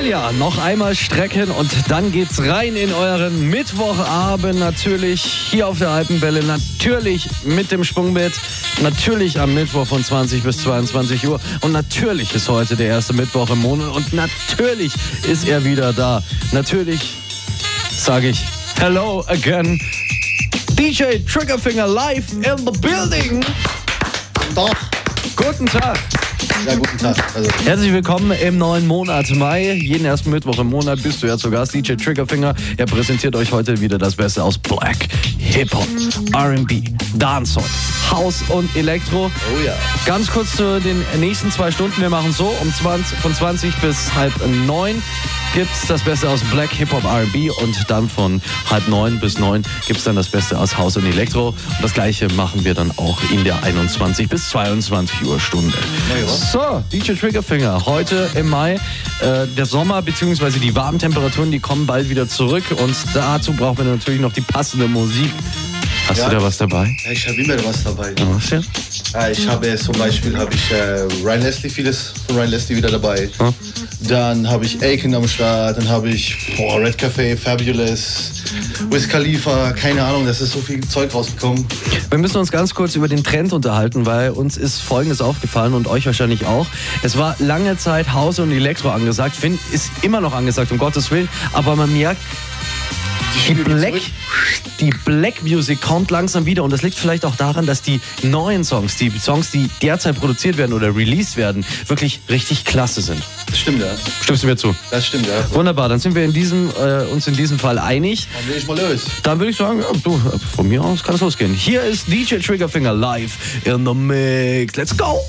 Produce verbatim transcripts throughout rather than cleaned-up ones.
ja, noch einmal strecken und dann geht's rein in euren Mittwochabend. Natürlich hier auf der Alpenwelle, natürlich mit dem Sprungbrett, natürlich am Mittwoch von zwanzig bis zweiundzwanzig Uhr. Und natürlich ist heute der erste Mittwoch im Monat und natürlich ist er wieder da. Natürlich sage ich hello again. D J Triggerfinger live in the building. Doch. Guten Tag. Ja, guten Tag. Also. Herzlich willkommen im neuen Monat Mai. Jeden ersten Mittwoch im Monat bist du ja zu Gast. D J Triggerfinger, er präsentiert euch heute wieder das Beste aus Black, Hip-Hop, R and B, Dancehall, House und Elektro. Oh ja. Ganz kurz zu den nächsten zwei Stunden. Wir machen so, um zwanzig, von zwanzig bis halb neun gibt's das Beste aus Black, Hip-Hop, R and B und dann von halb neun bis neun gibt's dann das Beste aus House und Elektro. Und das Gleiche machen wir dann auch in der einundzwanzig bis zweiundzwanzig Uhr Stunde. So, D J Triggerfinger, heute im Mai. Äh, der Sommer bzw. die warmen Temperaturen, die kommen bald wieder zurück und dazu brauchen wir natürlich noch die passende Musik. Hast ja. du da was dabei? Ja, ich habe immer was dabei. Ja, was denn? Ja, ich habe zum Beispiel habe ich äh, Ryan Leslie, vieles von Ryan Leslie wieder dabei. Hm? Dann habe ich Aiken am Start, dann habe ich boah, Red Café, Fabulous, Wiz Khalifa, keine Ahnung, das ist so viel Zeug rausgekommen. Wir müssen uns ganz kurz über den Trend unterhalten, weil uns ist Folgendes aufgefallen und euch wahrscheinlich auch. Es war lange Zeit House und Elektro angesagt, Finn ist immer noch angesagt, um Gottes Willen, aber man merkt, Die Black, die Black Music kommt langsam wieder und das liegt vielleicht auch daran, dass die neuen Songs, die Songs, die derzeit produziert werden oder released werden, wirklich richtig klasse sind. Das stimmt, ja. Stimmst du mir zu? Das stimmt, ja. Wunderbar, dann sind wir in diesem, äh, uns in diesem Fall einig. Dann will ich mal los. Dann würde ich sagen, ja, du, von mir aus kann es losgehen. Hier ist D J Triggerfinger live in the mix. Let's go!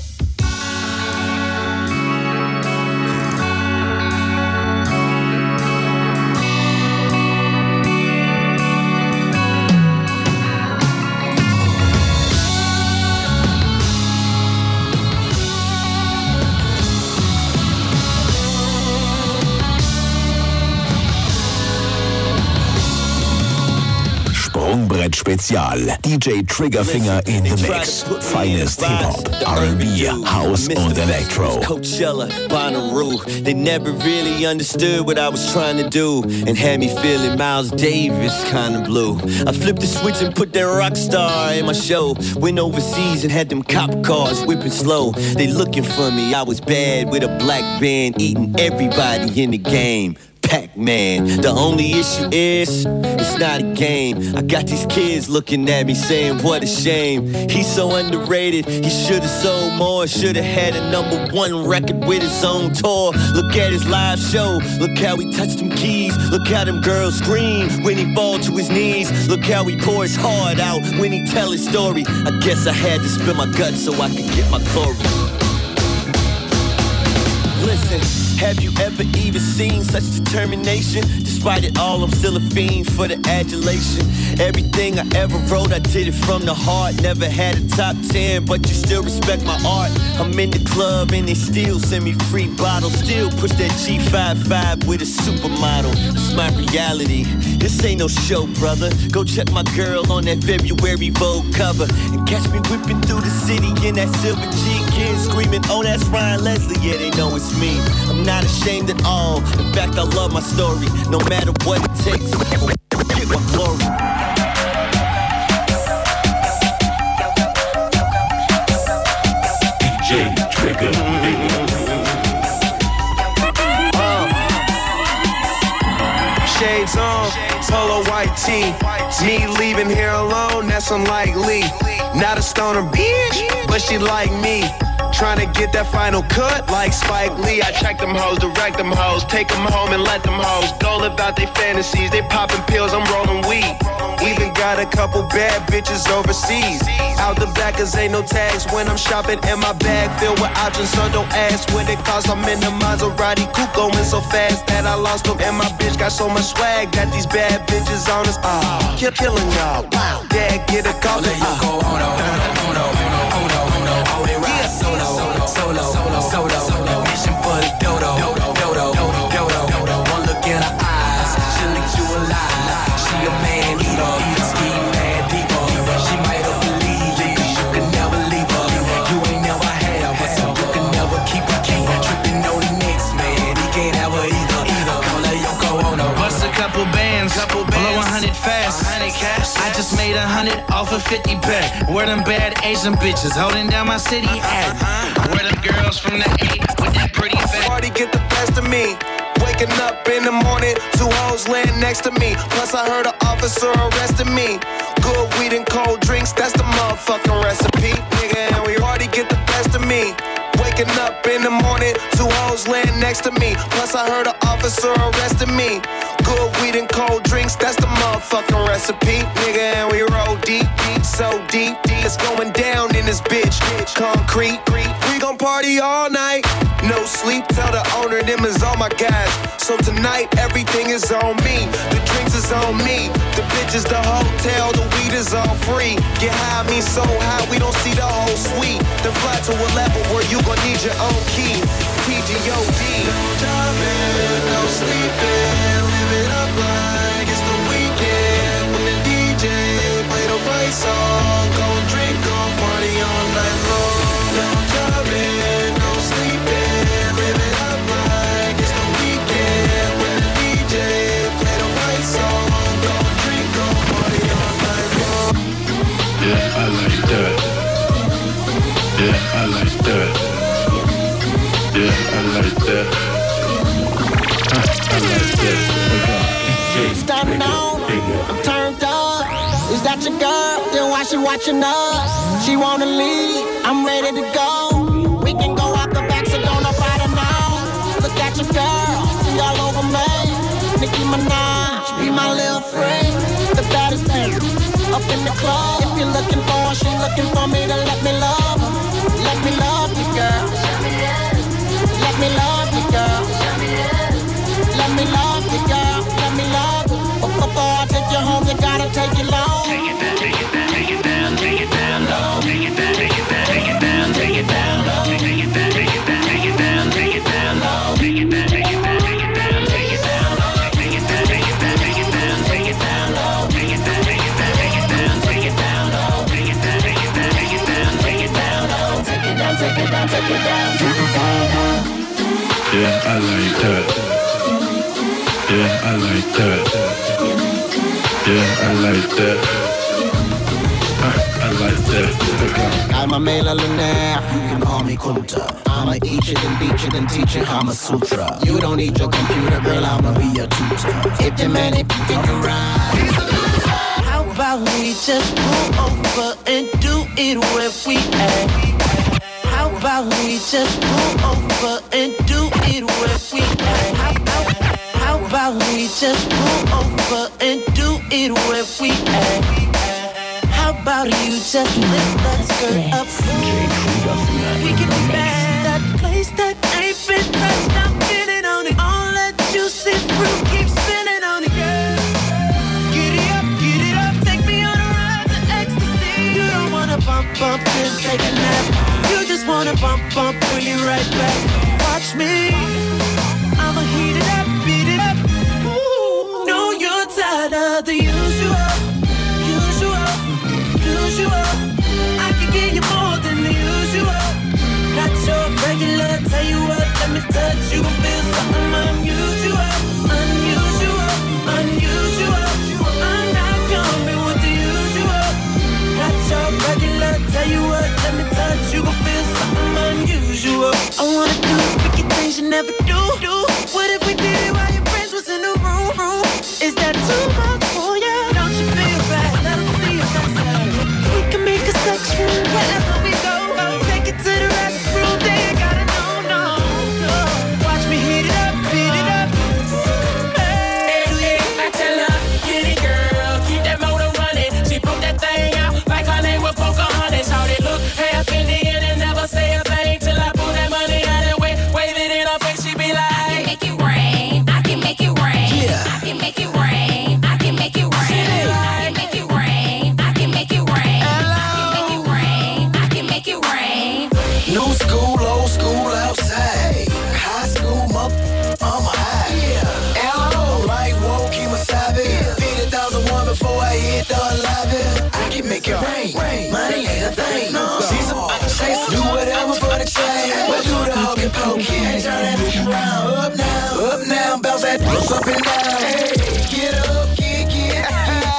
Sprungbrett Spezial. D J Triggerfinger in the mix. Finest Hip-Hop, R and B, House und Electro. Coachella, Bonnaroo. They never really understood what I was trying to do and had me feeling Miles Davis kind of blue. I flipped the switch and put that rock star in my show. Went overseas and had them cop cars whipping slow. They looking for me. I was bad with a black band, eating everybody in the game. Pac-Man. The only issue is, it's not a game. I got these kids looking at me saying, what a shame. He's so underrated, he should've sold more. Should've had a number one record with his own tour. Look at his live show, look how he touched them keys. Look how them girls scream when he fall to his knees. Look how he pour his heart out when he tell his story. I guess I had to spill my guts so I could get my glory. Listen, have you ever even seen such determination? Despite it all, I'm still a fiend for the adulation. Everything I ever wrote, I did it from the heart. Never had a top ten, but you still respect my art. I'm in the club and they still send me free bottles. Still push that G fifty-five with a supermodel. It's my reality. This ain't no show, brother. Go check my girl on that February Vogue cover. And catch me whipping through the city in that silver G. Kids screaming, oh, that's Ryan Leslie. Yeah, they know it's me. I'm not ashamed at all. In fact, I love my story. No matter what it takes, get my glory. D J Triggerfinger. Uh, shades on, polo white tee. Me leaving here alone, that's unlikely. Not a stoner bitch, but she like me. Trying to get that final cut like Spike Lee. I track them hoes, direct them hoes, take them home and let them hoes go live out their fantasies. They popping pills, I'm rolling weed. Even got a couple bad bitches overseas. Out the back, cause ain't no tags when I'm shopping. And my bag filled with options, so don't ask what it costs. I'm in the Maserati coupe going so fast that I lost them. And my bitch got so much swag, got these bad bitches on us. Ah, kill killing y'all. Wow, dad get a call. Let you go on, on, on, on, on, on, on. All they ride solo, solo, solo, solo, solo. Mission for the dodo, dodo, dodo, dodo, dodo. One look in her eyes, she'll eat you alive. She a man eater, ski mad diva. She might have believed it, cause you could never leave her. You ain't never had her, so you can never keep her. Can't tripping on the next man, he can't have her either. hundred fast. I just made a hundred off of fifty back. Where them bad Asian bitches holding down my city at? Where them girls from the eight with that pretty fat? Party get the best of me. Waking up in the morning, two hoes laying next to me. Plus I heard an officer arrested me. Good weed and cold drinks, that's the motherfucking recipe, nigga. And we already get the best of me. Waking up in the morning, two hoes laying next to me. Plus I heard an officer arrested me. Good weed and cold drinks, that's the motherfucking recipe, nigga. And we roll deep, deep, so deep, deep. It's going down in this bitch. Concrete, we gon' party all night. No sleep, tell the owner them is all my guys. So tonight everything is on me. The drinks is on me. The bitches, the hotel, the weed is all free. Get high, me so high we don't see the whole suite. Then fly to a level where you gon' need your own key. P G O D. No driving, no sleeping, live it up like it's the weekend. When the D J play the right song, gon' drink, gon' party all night long. No driving, no sleeping, live it up like it's the weekend. When the D J play the right song, gon' drink, gon' party all night long. Yeah, I like that. Yeah, I like that. Yeah, I like that. I, I like that. Starting on, I'm turned up. Is that your girl? Then why she watching us? She wanna leave, I'm ready to go. We can go out the back, so don't nobody know. Look at your girl, she all over me. Nicki Minaj, be my little friend. The baddest thing up in the club. If you're looking for her, she looking for me to let me love her. Let me love you, girl. Let me love you, girl. Let me love you, girl. Let me love you. But before I take you home, you gotta take it long. Take it down, take it down, take it down, take it down low. Take it down, take it down, take it down, take it down low. Take it down, take it down, take it down, take it down low. Take it down, take it down, take it down, take it down low. Take it down, take it down, take it down, take it down low. Take it down, take it down, take it down, take it down low. Take it down, take it down, take it down, take it down low. Take it down, take it down, take it down, take it down low. Yeah, I like that. Yeah, I like that. Yeah, I like that. I, I like that. I'm a millionaire, you can call me Kunta. I'ma eat it and beat it and teach you Kama Sutra. You don't need your computer, girl, I'ma be your tutor. If the man, if you think you're right. How about we just pull over and do it where we at? How about we just pull over and do it where we at? How, how, how about we just pull over and do it where we at? How about you just lift that skirt up? We can be back. That place that ain't been touched, I'm feeling on it. All that juicy fruit keeps spinning on it. Get it up, get it up, take me on a ride to ecstasy. You don't wanna bump, bump, then take a nap. You just wanna bump, bump, bring it right back. Watch me, I'ma heat it up, beat it up. Ooh, know you're tired of the usual, usual, usual. I can give you more than the usual. Not your regular, tell you what, let me touch you and feel something unusual, unusual, unusual. I'm not coming with the usual. Not your regular, tell you what, let me touch you and feel something unusual. I wanna do freaky things you never do. do. What if we did it while your friends was in the room? room? Is that too much for you? Don't you feel bad? Let them see if that's love. We can make a sex room wherever we go. Take it to the restroom, they ain't gotta know, no, no. Watch me heat it up, beat it up. Hey, hey, I tell her, get it, girl, keep that motor running. She put that thing out like her name was Pocahontas. How they look half Indian and never say a thing till I pull that money out and wave, wave it in her face. She be like, I can make it rain, I can make it rain, yeah. I can make it rain, I can make it rain, I can make it rain, I can make it rain, I can make it rain, I can make it rain. New school, old school outside. High school, mother, I'm high. Yeah. L O, like whoa, keep my savage. fifty thousand one before I hit the eleven. I can make it rain. Money ain't a thing. She's a chase. Do whatever for the change. But do the hokey pokey. Ain't turn that bitch around. Up now, up now, bounce that puss up and down. Hey, get up, get, get.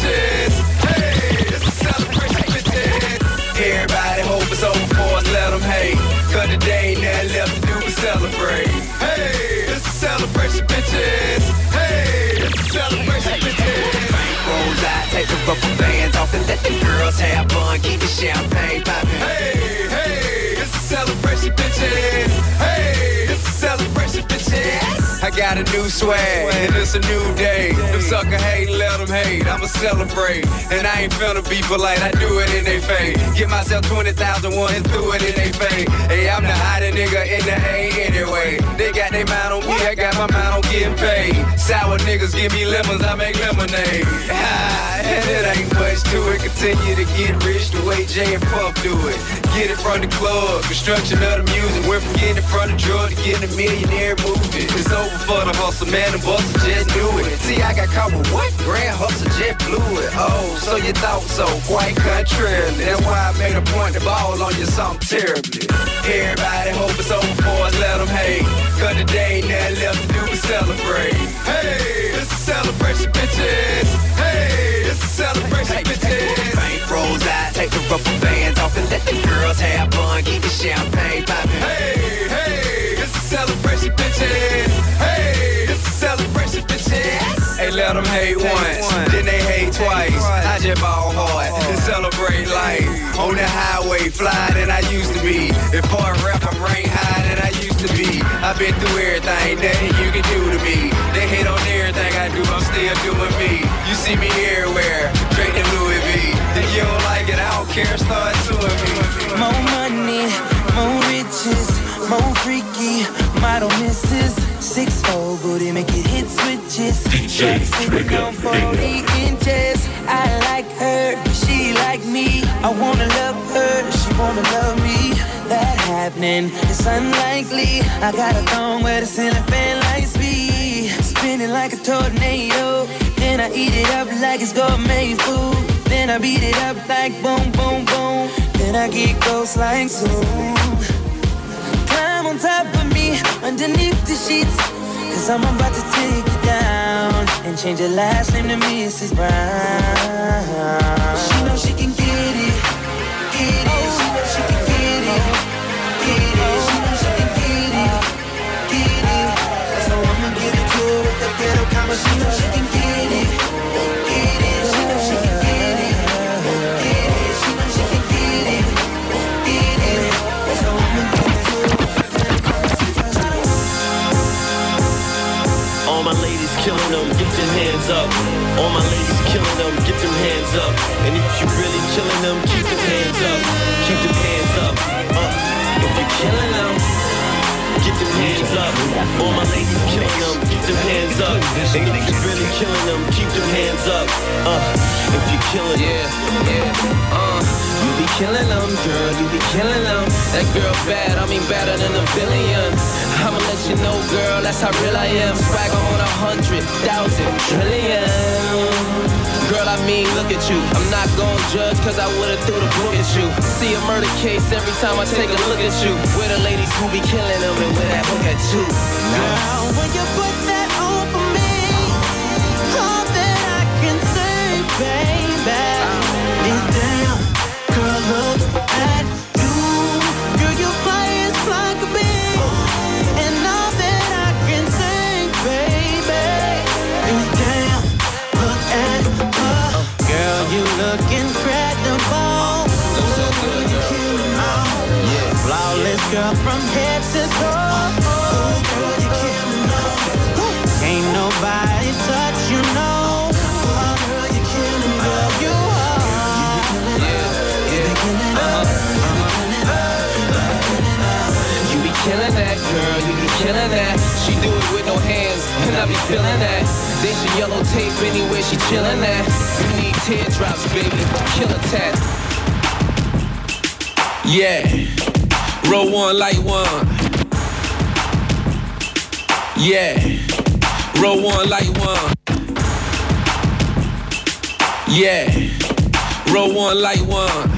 bitches. Hey, it's a celebration, bitches. Everybody hope it's over for us, let them hate. Cause today ain't nothing left to do but celebrate. Hey, it's a celebration, bitches. Hey, it's a celebration, bitches. Rolls out, take the rubber bands off and let the girls have fun. Keep the champagne poppin'. Hey, hey, it's a celebration, bitches. Hey, it's a celebration, bitches. I got a new swag, and it's a new day. Them sucker hate, let them hate. I'ma celebrate, and I ain't finna be polite. I do it in they face. Give myself twenty thousand ones and do it in they face. Hey, I'm the hottest nigga in the A anyway. They got their mind on me, I got my mind on getting paid. Sour niggas give me lemons, I make lemonade. Ah, and it ain't much to it. Continue to get rich the way Jay and Puff do it. Get it from the club, construction of the music. Went from getting it from the drug to getting a millionaire movie. It's over for the hustle, man, the boss just knew it. See, I got caught with what? Grand hustle jet blew it. Oh, so you thought so, quite contrary. That's why I made a point to ball on you something terribly. Everybody hope it's over for us, let them hate. Cause today ain't nothing left to do but celebrate. Hey, it's a celebration, bitches. Hey, it's a celebration, bitches. Bank rolls out, take the rubber bands off and let the girls have fun. Keep the champagne poppin'. Hey, hey, it's a celebration, bitches. Hey, it's a celebration, bitches. Hey, let them hate once, then they hate twice. I just ball hard and celebrate life. On the highway, fly than I used to be. If part rap, I'm rank high than I used to be. I've been through everything, nothing you can do to me. They hate on everything I do, I'm still doing me. You see me everywhere, straight to Louis V. If you don't like it, I don't care, start suing me. More money, more riches, more freaky, model misses. Six four booty, make it hit switches. D J Trigger on forty inches. I like her, she like me. I wanna love her, she wanna love me. That happening is unlikely. I got a thong where the ceiling fan lights me. Spinning like a tornado. Then I eat it up like it's gourmet food. Then I beat it up like boom, boom, boom. Then I get ghost like zoom. Climb on top of me, underneath the sheets. Cause I'm about to take you down and change your last name to Missus Brown. She knows she can get it, get it. She knows she can get it, get it. She knows she can get it, get it. So I'ma give it to her with the ghetto comma. She knows she can get it, get it. She knows she can get it, get it. She knows she can get it, get it. So I'ma give it to her with the ghetto comma. All my ladies killing them, get your hands up. All my ladies killing them, get them hands up. And if you really killing them, keep them hands up. Keep them hands up. Uh, if you're killing them, get them hands up. All my ladies killing them, get them hands up. And if you're really killing them, keep them hands up. Uh, if you're killing them, yeah, yeah, uh. You be killing them, girl, you be killing them. That girl bad, I mean better than a billion. I'ma let you know, girl, that's how real I am. Swagger on a hundred thousand trillion. Girl, I mean, look at you. I'm not gon' judge, cause I would've threw the book at you. See a murder case every time I take a look at you. Where the ladies who be killing them and where that hook at you. Girl, when you put that on for me, all that I can say, baby, is damn, girl, look at you. Girl, you fly as fly could be. And all that I can say, baby, is damn, look at her. Girl, you look incredible. Look so good, girl. Yeah, flawless girl from head to toe. Girl, you killing them. Ain't nobody touch you, no. Girl, you killing, girl, you are. Yeah, yeah, uh-huh. You be killing that, girl, you be killing that. She do it with no hands, and I be feeling that. Then she yellow tape anywhere she chillin' at. You need teardrops, baby, killer tat. Yeah, roll one, light one. Yeah, roll one, light one. Yeah, roll one, light one.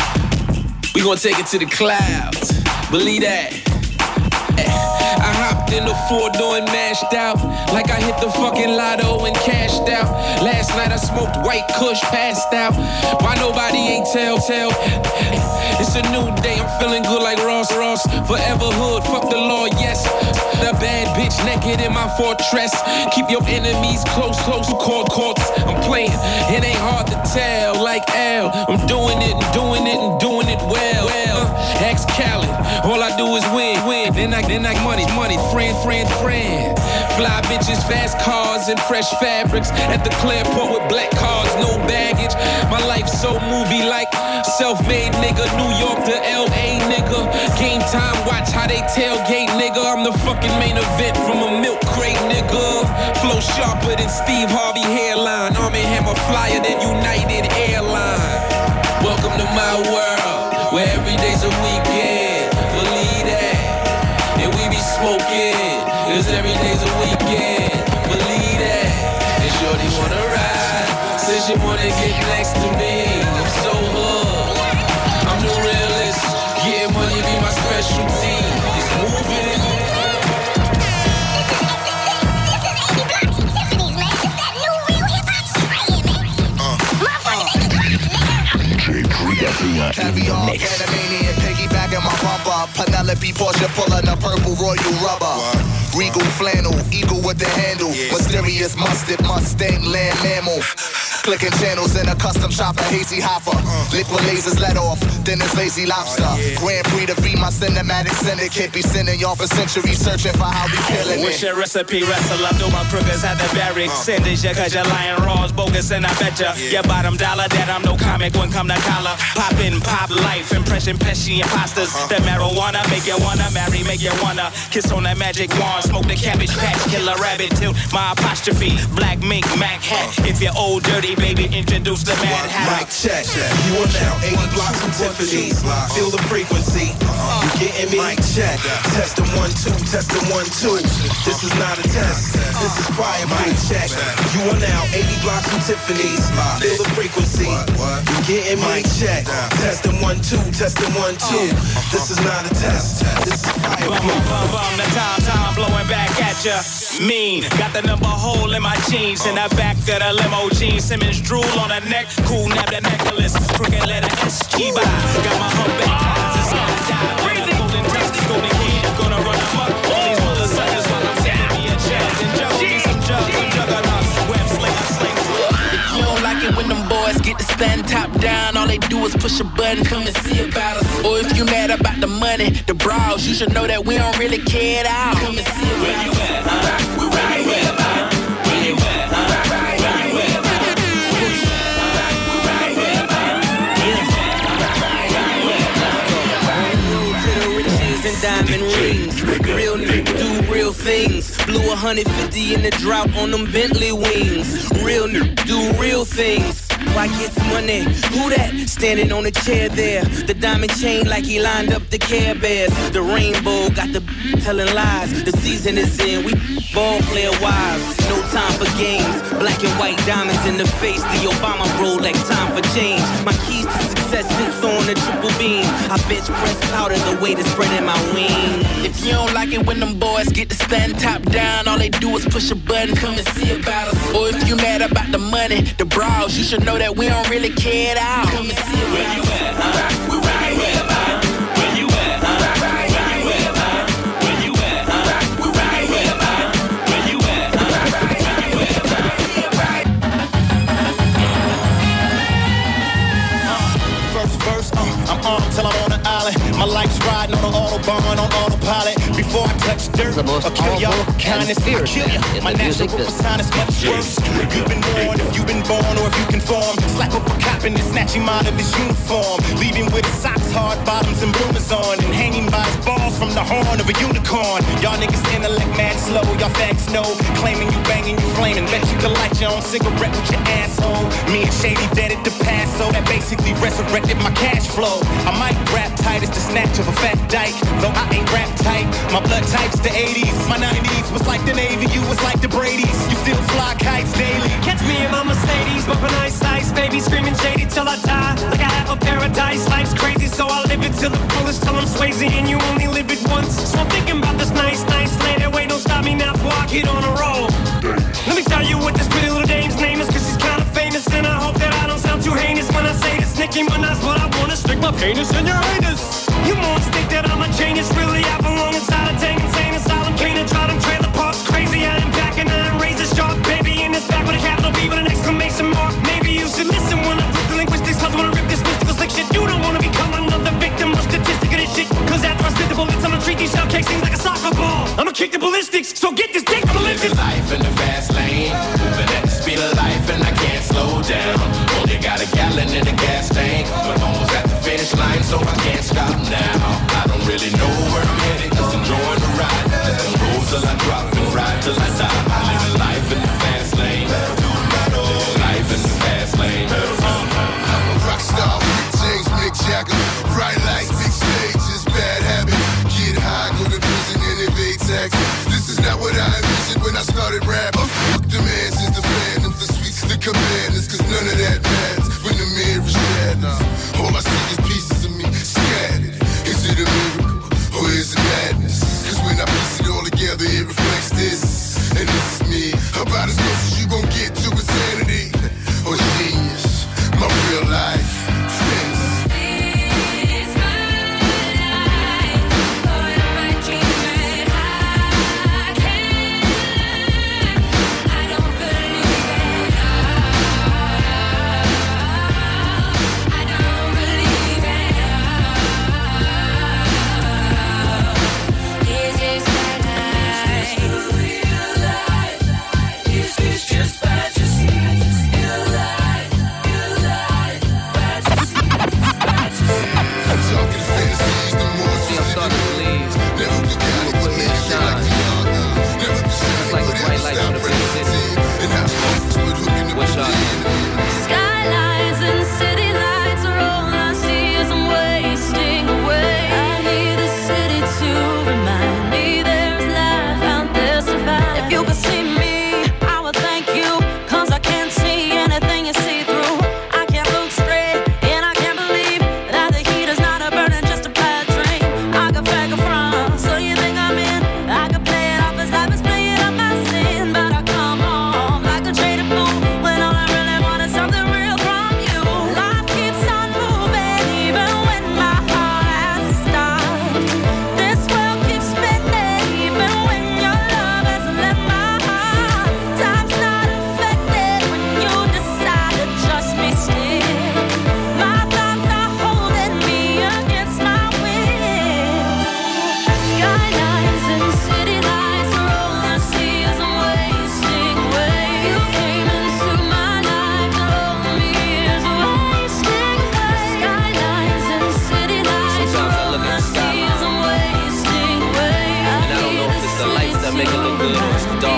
We gon' take it to the clouds, believe that. I hopped in the four door and mashed out. Like I hit the fucking lotto and cashed out. Last night I smoked white kush, passed out. Why nobody ain't tell, tell? It's a new day, I'm feeling good like Ross Ross. Forever hood, fuck the law, yes. The bad bitch naked in my fortress. Keep your enemies close, close, court, courts. I'm playing, it ain't hard to tell. Like L, I'm doing it and doing it and doing it well. well. Uh, Ask Khaled, all I do is win, win. Then I, then I money, money, friend, friend, friend. Fly bitches, fast cars, and fresh fabrics. At the Clearport with black cars, no baggage. My life so movie-like. Self-made nigga, New York to L A nigga. Game time, watch how they tailgate nigga. I'm the fucking main event from a milk crate nigga. Flow sharper than Steve Harvey hairline. Arm and Hammer flyer than United Airlines. Welcome to my world, where every day's a weekend. Believe that, and we be smoking, cause every day's a weekend. Believe that, and shorty wanna ride, says she wanna get next to me. I'm so hood, I'm the realest. Getting money be my specialty. It's moving. Caviar, Panamanian, piggybacking my bumper. Penelope Porsche pulling a purple Royal rubber. Regal flannel, eagle with the handle. Mysterious mustard, Mustang, land mammal. Clicking channels in a custom shop, a hazy hopper. Liquid lasers let off, then it's lazy lobster. Grand Prix to be my cinematic syndicate. Be sending y'all for centuries searching for how we killing it. What's your recipe, wrestle up? Do my crookers at the barracks. Send this shit cause you're lying raw, bogus, and I bet ya. Your bottom dollar that I'm no comic when come to collar. Poppin', pop life, impression, pesky imposters. The marijuana make you wanna marry, make you wanna kiss on that magic wand. Smoke the cabbage patch, kill a rabbit, tilt my apostrophe. Black mink, Mac hat. If you're old, dirty, baby, introduce the mad hat. Mic check, you are now eighty blocks from Tiffany's. Feel the frequency, you getting me? Mic check, test them one, two, test them one, two. This is not a test, this is fire. Mic check, you are now eighty blocks from Tiffany's. Feel the frequency, you getting me? Mic check, test them one, two, test them one, two. This is not a test, this is fire. Bum, bum, bum, the time, time blowing back at ya. Mean, got the number hole in my jeans. In the back of the limo jeans. Simmons drool on the neck, cool nab the necklace. Crooked letter S G by. Got my humpback eyes, it's gonna die. When the golden text, golden key, gonna run amok. All these mother suckers while I'm taking me a chance. And juggle me some jugs, some juggernauts. Web slinger, sling. If you don't like it when them boys get to stand top down, all they do is push a button, come and see about us. Or if you mad about the money, the bras, you should know that we don't really care at all. Come and see about us. Where you at, huh? We're right here, huh? Where you at, huh? Where you at, huh? And diamond rings, real niggas do real things. Blew one hundred fifty in the drought on them Bentley wings. Real niggas do real things. Why gets money? Who that? Standing on the chair there. The diamond chain like he lined up the Care Bears. The rainbow got the telling lies. The season is in, we ball player wives. No time for games. Black and white diamonds in the face. The Obama Rolex, time for change. My keys to success sits on the triple beam. I bench press powder the way to spread in my wing. If you don't like it when them boys get to stand top down, all they do is push a button, come and see about us. Or if you mad about the money, the bras, you should know that we don't really care at all. Come and see where you at, huh? We're right here, huh? Where you at, huh? Where you at, huh? Where you at, huh? We're right here, huh? Where you at, huh? Where you at, huh? First verse, uh, I'm armed till I'm on an island. My life's riding on an autobahn on autopilot. Before I touch dirt, I'll kill y'all. Kindness, I kill ya. My natural persona is much worse. You've been born, if you've been born, or if you conform. Slap up a cop and snatch him out of his uniform. Leaving with his socks, hard bottoms, and bloomers on. And hanging by his balls from the horn of a unicorn. Y'all niggas intellect mad slow, y'all facts know. Claiming you banging, you flaming. Bet you could light your own cigarette with your asshole. Me and Shady dead at the Paso. That basically resurrected my cash flow. I might rap tight as the snatch of a fat dyke. Though I ain't rap tight, my blood type's the eighties. My nineties was like the Navy, you was like the Brady's. You still fly kites daily. Catch me in my Mercedes, bumping ice ice, baby, screaming shady till I die. Like I have a paradise, life's crazy, so I live it till the fullest, till I'm Swayze and you only live it once. So I'm thinking about this nice, nice lady, wait it on a roll. Let me tell you what this pretty little dame's name is, cause she's kind of famous, and I hope that I don't sound too heinous when I say this. Nicki Minaj, but I wanna stick my penis in your anus. You won't think that I'm a genius, really I belong inside a tank, insane asylum, cane and try them trailer parks crazy. I am back and I'm razor sharp, baby, in this back with a capital B with an exclamation mark. Maybe you should listen when I flip the linguistics, cause when I rip this mystical slick shit, you don't wanna become another victim or statistic of this shit, cause after I spit the bullets, I'ma treat these shell casings like a soccer ball. I'ma kick the ballistics, so get this dick, I'ma lift it. Life in the fast lane, moving at the speed of life and I can't slow down. Only got a gallon in the gas tank, but almost at the finish line, so I can't stop now. I don't really know where I'm headed, just enjoying the ride. Just gonna roll till I drop and ride till I die. I'm living life in the fast lane, life in the fast lane. I'm a rock star, Rick James, Mick Jagger. Bright lights, big stages, bad habits. Get high, go to prison and evade taxes. This is not what I envisioned when I started rapping. Fuck the man since the phantoms, the sweets, the commanders, cause none of that matters when the mirror shatters. All I see is pieces of me scattered. Is it a miracle or is it madness? Cause when I piece it all together, it reflects this. And this is me, about as close as you gon' get to insanity or genius. My real life face. Skylines and city lights are all I see as I'm wasting away. I need the city to remind me there's life out there survive. If you could see me, I would thank you, cause I can't see anything you see through. I can't look straight, and I can't believe that the heat is not a burden, just a bad dream. I could fake a front, so you think I'm in. I could play it off as life is playing up my sin, but I come home like a traded fool when all I really want is something real from you. Life keeps on moving even when my heart has stopped. This world keeps spinning even when your love has left my heart. Time's not affected when you decide to just be still. My thoughts are holding me against my will. Skylines and city lights are all I see as I'm wasting away. You came into my life and all me is wasting away. Skylines and city lights are all I see as I'm wasting away. And I don't know if it's the lights that make it look good or it's the dark.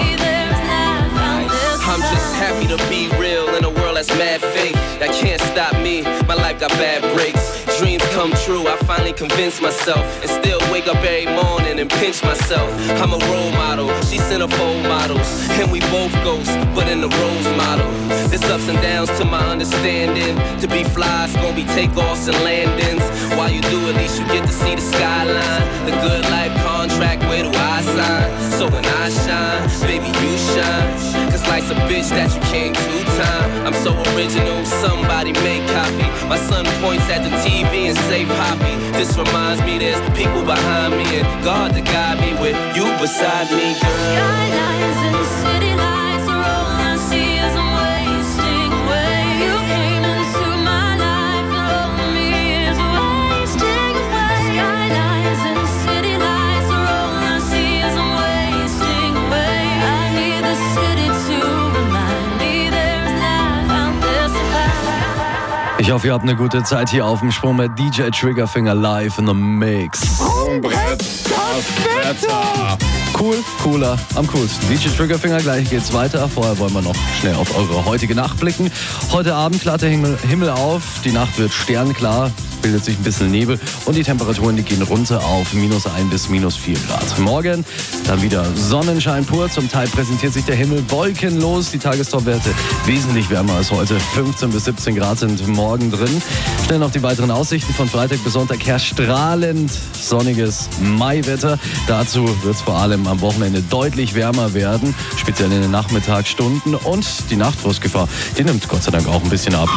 I'm just happy to be real in a world that's mad fake. That can't stop me, my life got bad breaks. Dreams come true, I finally convinced myself. And still wake up every morning and pinch myself. I'm a role model, she's centerfold models. And we both ghosts, but in the rose model. There's ups and downs to my understanding. To be fly, it's gonna be takeoffs and landings. While you do, at least you get to see the skyline. The good life contract, where do I sign? So when I shine, baby you shine. Cause life's a bitch that you can't two-time. I'm so original, somebody may copy. My son points at the T V and say Poppy. This reminds me there's people behind me and God to guide me with you beside me, girl. Skylines and city lights are all I see as I'm wasting away. You came into my life and all me is wasting away. Skylines and city lights are all I see as I'm wasting away. I need the city to remind me there's life out there survive. Ich hoffe, ihr habt eine gute Zeit hier auf dem Sprung mit D J Triggerfinger live in the Mix. Brett, das Wetter. Cool, cooler, am coolsten. D J Triggerfinger, gleich geht's weiter. Vorher wollen wir noch schnell auf eure heutige Nacht blicken. Heute Abend klart der Himmel, Himmel auf, die Nacht wird sternklar. bildet sich ein bisschen Nebel und die Temperaturen, die gehen runter auf minus ein bis minus vier Grad. Morgen dann wieder Sonnenschein pur. Zum Teil präsentiert sich der Himmel wolkenlos. Die Tagestopwerte wesentlich wärmer als heute. fünfzehn bis siebzehn Grad sind morgen drin. Schnell noch die weiteren Aussichten. Von Freitag bis Sonntag herrscht strahlend sonniges Maiwetter. Dazu wird es vor allem am Wochenende deutlich wärmer werden, speziell in den Nachmittagsstunden. Und die Nachtfrostgefahr, die nimmt Gott sei Dank auch ein bisschen ab.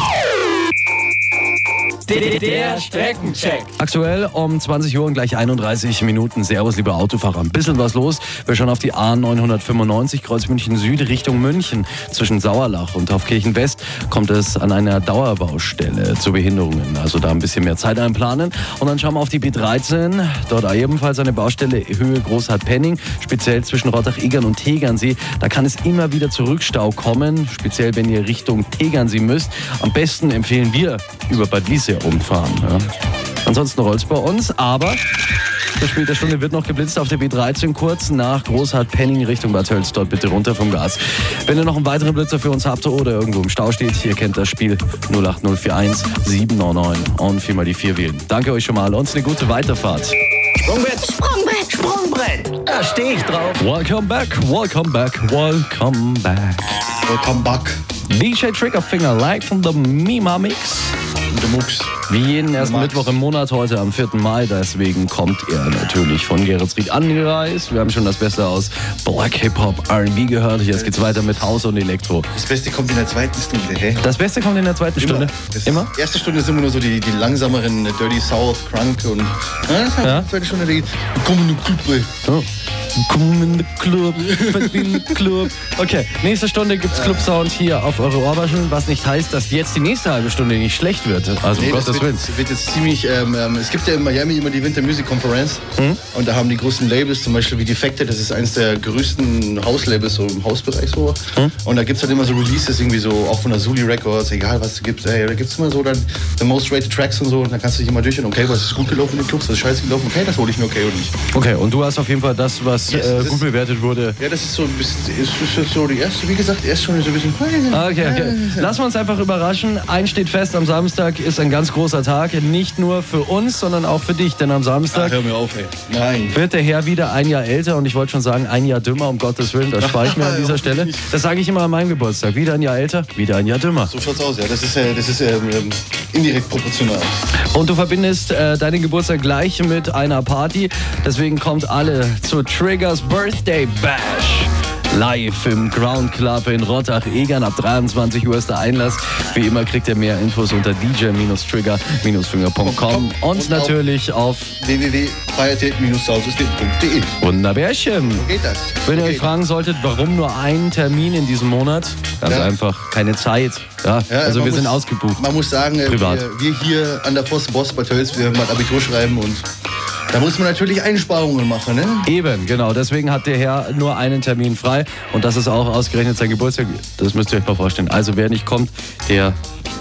Der Streckencheck. Aktuell um zwanzig Uhr und gleich einunddreißig Minuten. Servus, liebe Autofahrer. Ein bisschen was los. Wir schauen auf die A neunhundertfünfundneunzig, Kreuz München Süd, Richtung München. Zwischen Sauerlach und Taufkirchen West kommt es an einer Dauerbaustelle zu Behinderungen. Also da ein bisschen mehr Zeit einplanen. Und dann schauen wir auf die B dreizehn. Dort ebenfalls eine Baustelle Höhe Großhardt-Penning. Speziell zwischen Rottach-Egern und Tegernsee. Da kann es immer wieder zu Rückstau kommen. Speziell, wenn ihr Richtung Tegernsee müsst. Am besten empfehlen wir über Bad Wiessee umfahren. Ja. Ansonsten rollt's bei uns, aber zur später Stunde wird noch geblitzt auf der B dreizehn kurz nach Großhardt-Penning Richtung Bad Tölz. Dort bitte runter vom Gas. Wenn ihr noch einen weiteren Blitzer für uns habt oder irgendwo im Stau steht, ihr kennt das Spiel null acht null vier eins sieben neun neun und viermal die vier wählen. Danke euch schon mal und eine gute Weiterfahrt. Sprungbrett, Sprungbrett, Sprungbrett. Da stehe ich drauf. Welcome back, welcome back, welcome back. Welcome back. D J Triggerfinger live from the Mima Mix. Der Mux. Wie jeden ersten Mittwoch im Monat, heute am vierten Mai. Deswegen kommt er natürlich von Geretsried angereist. Wir haben schon das Beste aus Black Hip-Hop, R and B gehört. Jetzt geht's weiter mit House und Elektro. Das Beste kommt in der zweiten Stunde, hä? Das Beste kommt in der zweiten immer. Stunde? Das immer? Die erste Stunde ist immer nur so die, die langsameren Dirty South, Crunk und... Ja, das ja. Die zweite Stunde, die kommen in den Club. Oh. Komm in den Club, in den Club. Okay, nächste Stunde gibt's Club-Sound hier auf eure Ohrwascheln, was nicht heißt, dass jetzt die nächste halbe Stunde nicht schlecht wird. Also nee, um Gottes Willen. Das wird jetzt ziemlich, ähm, ähm, es gibt ja in Miami immer die Winter Music Conference hm? und da haben die großen Labels, zum Beispiel wie Defected, das ist eines der größten House-Labels so im Hausbereich so. Hm? Und da gibt's halt immer so Releases irgendwie so, auch von der Zuli Records, egal was du gibst, ey, da gibt's immer so dann the most rated tracks und so und dann kannst du dich immer durchhören, okay, was ist gut gelaufen in den Clubs, was ist scheiße gelaufen, okay, das hole ich mir okay und nicht. Okay, und du hast auf jeden Fall das, was yes, äh, das gut bewertet wurde. Ja, das ist so ein bisschen, ist, ist so die erste, wie gesagt, erst schon so ein bisschen... Okay, okay. Lassen wir uns einfach überraschen. Eins steht fest, am Samstag ist ein ganz großer Tag. Nicht nur für uns, sondern auch für dich. Denn am Samstag Ach, hör mir auf, ey. Nein. wird der Herr wieder ein Jahr älter. Und ich wollte schon sagen, ein Jahr dümmer, um Gottes Willen. Das spare ich mir an dieser Stelle. Das sage ich immer an meinem Geburtstag. Wieder ein Jahr älter, wieder ein Jahr dümmer. So schaut's aus, ja. Das ist, äh, das ist ähm, indirekt proportional. Und du verbindest äh, deinen Geburtstag gleich mit einer Party. Deswegen kommt alle zu Triggers Birthday Bash. Live im Ground Club in Rottach-Egern. Ab dreiundzwanzig Uhr ist der Einlass. Wie immer kriegt ihr mehr Infos unter d j trigger finger punkt com und, und natürlich auf w w w punkt feiertät soundsystem punkt de. Wunderbärchen. So geht das. Wenn ihr so euch fragen solltet, warum nur ein Termin in diesem Monat, ganz ja. einfach, keine Zeit. Ja, ja also wir muss, sind ausgebucht. Man muss sagen, Privat. Wir, wir hier an der Post Boss Bad Tölz, wir mal Abitur schreiben und da muss man natürlich Einsparungen machen, ne? Eben, genau. Deswegen hat der Herr nur einen Termin frei. Und das ist auch ausgerechnet sein Geburtstag. Das müsst ihr euch mal vorstellen. Also wer nicht kommt, der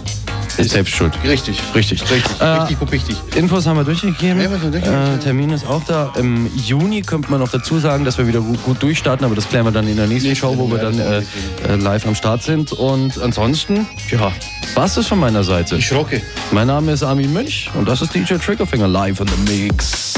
ist selbst schuld. Richtig. Richtig. Richtig. Äh, richtig, richtig. Infos haben wir durchgegeben. Ja, wir sind durchgegeben. Äh, Termin ist auch da. Im Juni könnte man noch dazu sagen, dass wir wieder gut, gut durchstarten. Aber das klären wir dann in der nächsten Show, wo wir dann äh, äh, live am Start sind. Und ansonsten, ja, was ist von meiner Seite? Ich rocke. Mein Name ist Armin Münch und das ist D J Triggerfinger live in the Mix.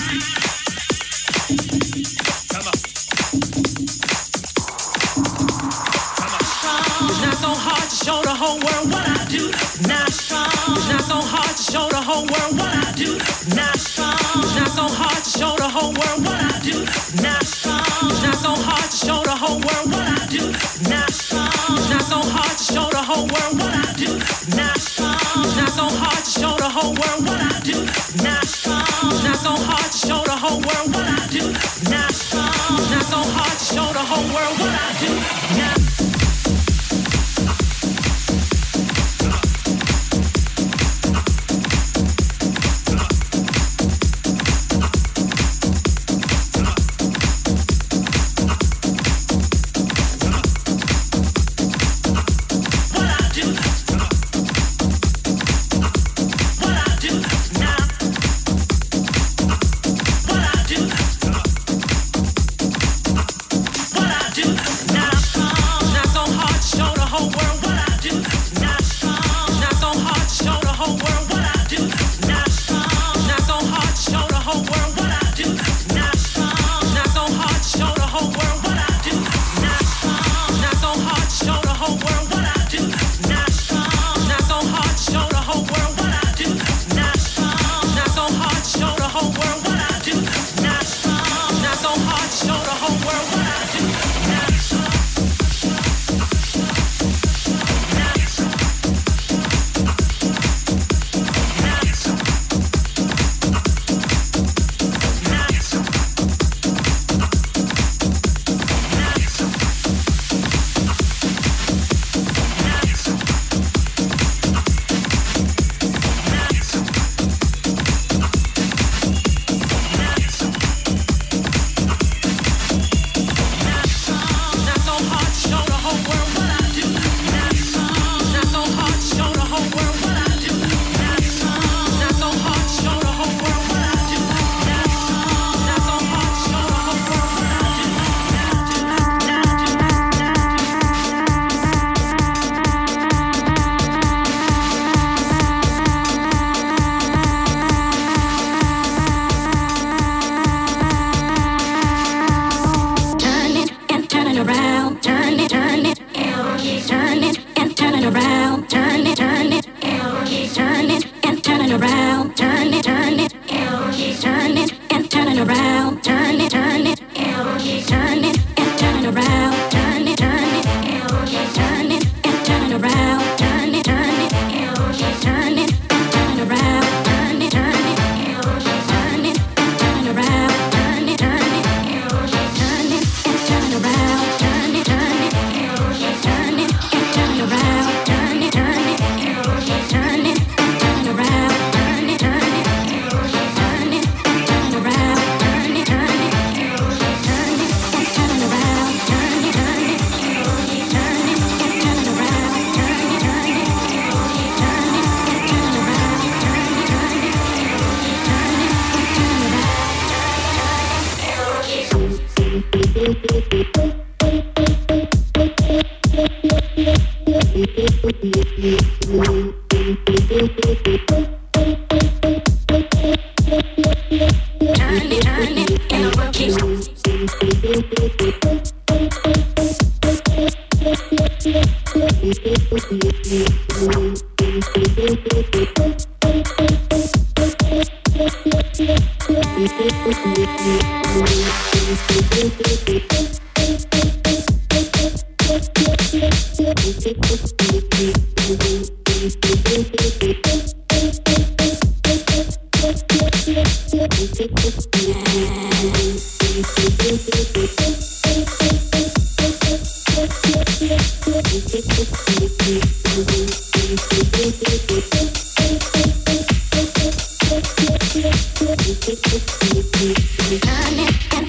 It's not so hard to show the whole world what I do. Not strong. It's not so hard to show the whole world what I do. Not strong. It's not so hard to show the whole world what I do. Not strong. It's not so hard to show the whole world what I do. Not strong. It's not so hard to show the whole world what I do. Not strong. It's not so hard to show the whole world what I do. Not strong. It's not so hard to show the whole world what I do. Not strong. It's not so hard to show the whole world what I do. Not Turn it and